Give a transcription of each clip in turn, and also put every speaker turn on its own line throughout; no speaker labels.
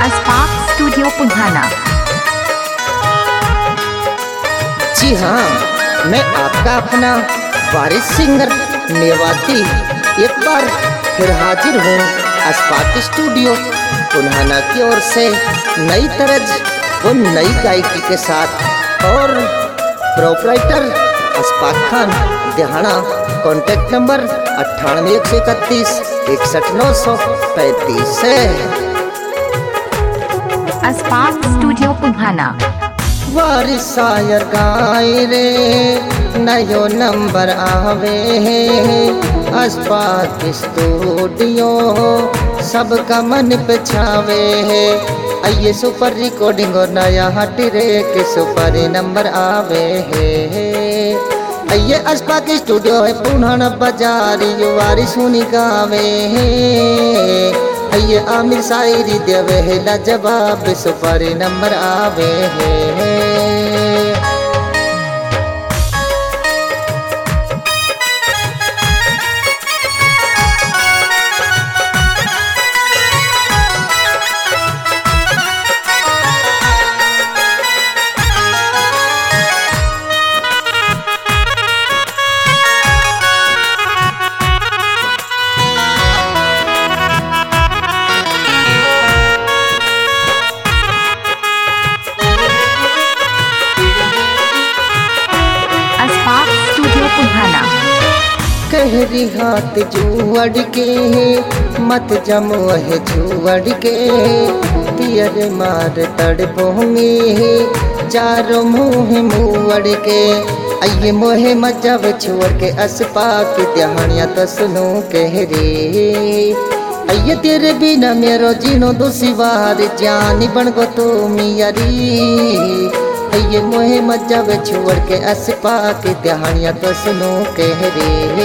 अस्पाक studio पुधाना।
जी हाँ, मैं आपका अपना वारिस सिंगर मेवाती एक बार फिर हाजिर हूँ अस्पाक स्टूडियो पुधाना की ओर से नई तरज व नई गायकी के साथ और proprietor Ashfaq Khan Dehana. Contact number 98 131 61 935 है।
अस्पाक स्टूडियो पुधाना।
वारिस शायर गाय रे नयो नंबर आवे है अस्पाक स्टूडियो सबका मन पे छावे है। आइए सुपर रिकॉर्डिंग और नया हट रे के सुपर नंबर आवे है। आइए अस्पाक स्टूडियो है पुधाना बाजार यो वारिस सुनी गावे है। आइए आमिर शायरी देवे है लाजवाब सुपर नंबर आवे है। कहरी हाथ जुअड़ के मत जमो है जुअड़ के पियर मार तड़पोंगे चारों मुँह मुँह के। आइए मोहे मजब छोड़ के अस्पाक दहानिया तो सुनो कहरे। आइए तेरे बिना मेरो जीनो दुश्वार जानी बन गो तो मियारी। आइए मोहे मजब छोड़ के अस्पाक दहानिया तो सुनो कहरे।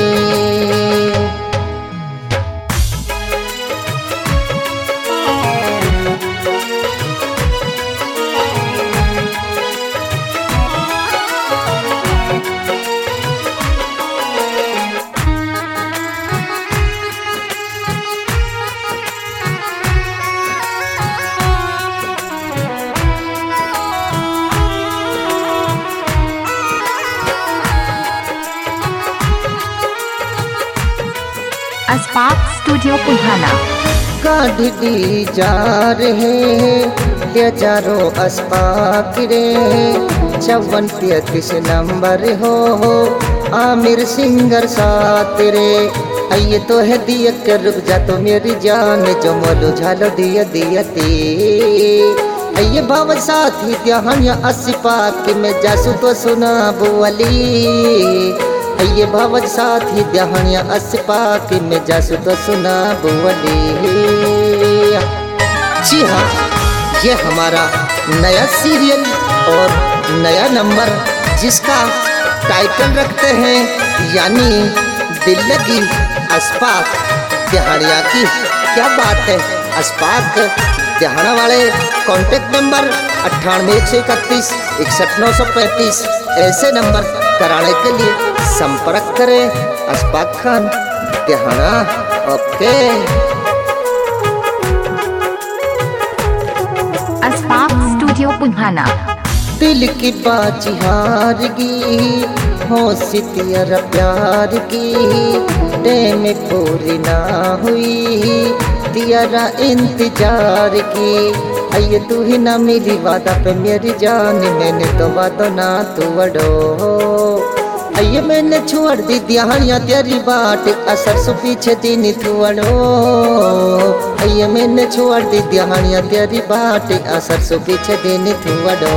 अस्पाक स्टूडियो पुधाना।
काढ़ी जा रहे हजारों अस्पाक रे 54 नंबर हो आमिर सिंगर साथ रे। आइए तो है दिया के रुक जा तो मेरी जान जो मोलू झालो दिया दियती। आइए भाव साथी दहानिया अस्पाक में जासू तो सुना बुअली। आइए भावज साथी दहानिया अस्पाक में जासू तो सुना बुअली। जी हाँ, ये हमारा नया सीरियल और नया नंबर जिसका टाइटल रखते हैं यानी दिल लगी अस्पाक दहानिया की। क्या बात है, अस्पाक दहाना वाले कॉन्टैक्ट नंबर 98 131 61 935 ऐसे नंबर कराने के लिए संपर्क करें अस्पाक खान दहाना। ओके।
अस्पाक स्टूडियो पुधाना।
दिल की बाजी हार गई हो सितियर प्यार की टेम पूरी ना हुई तियारा इंतजार की। आइए तू ही ना मिली वादा पे मेरी जान मैंने तो वादा ना तू अड़ो। आइए मैंने छोड़ दी दहानिया तेरी बाट असर सु पीछे दिन तू अड़ो। आइए मैंने छोड़ दी दहानिया तेरी बाट असर सु पीछे दिन तू अड़ो।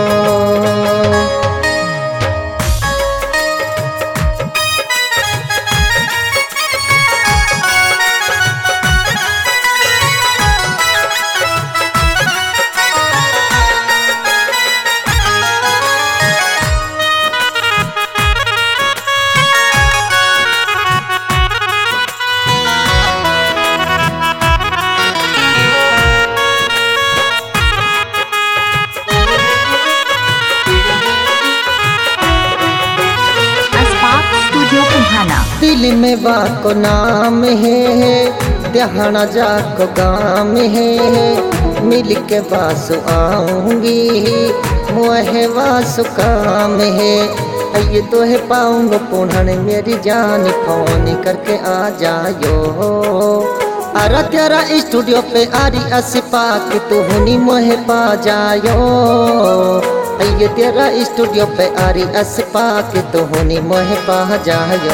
दिल में वाको नाम है दहाना जाको गाम है मिल के बासु आऊंगी मोहे वासु काम है। ये तो है पाऊंगा पुनः मेरी जान फोन करके आ जायो। अरा तेरा स्टूडियो पे आरी असपा के तू हुनी मोहे पा जायो। ये तेरा स्टूडियो पे आरी असपा के तू हुनी मोहे पा जायो।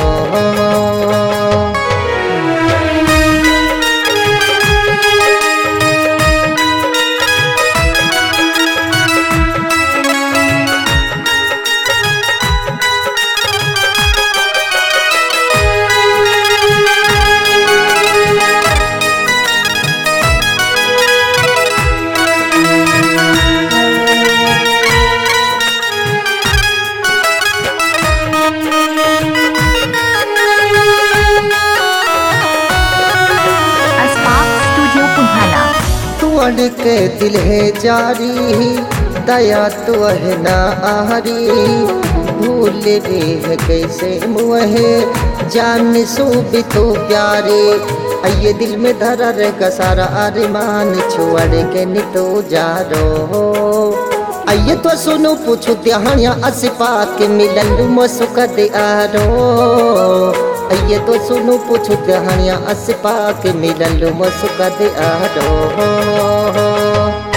तुअड़ के दिल है जारी दया तो है ना आरी। भूल भी है कैसे मुहे जान सो भी तो प्यारे। ये दिल में धरा रहेगा सारा अरमान छोड़ के नि तो जा रो। ये तो सुनो पूछो त्याहनिया असपा के मिलन मसुक दे आरो। ये तो सुनो पूछो त्याहनिया असपा के मिलन मसुक दे आरो।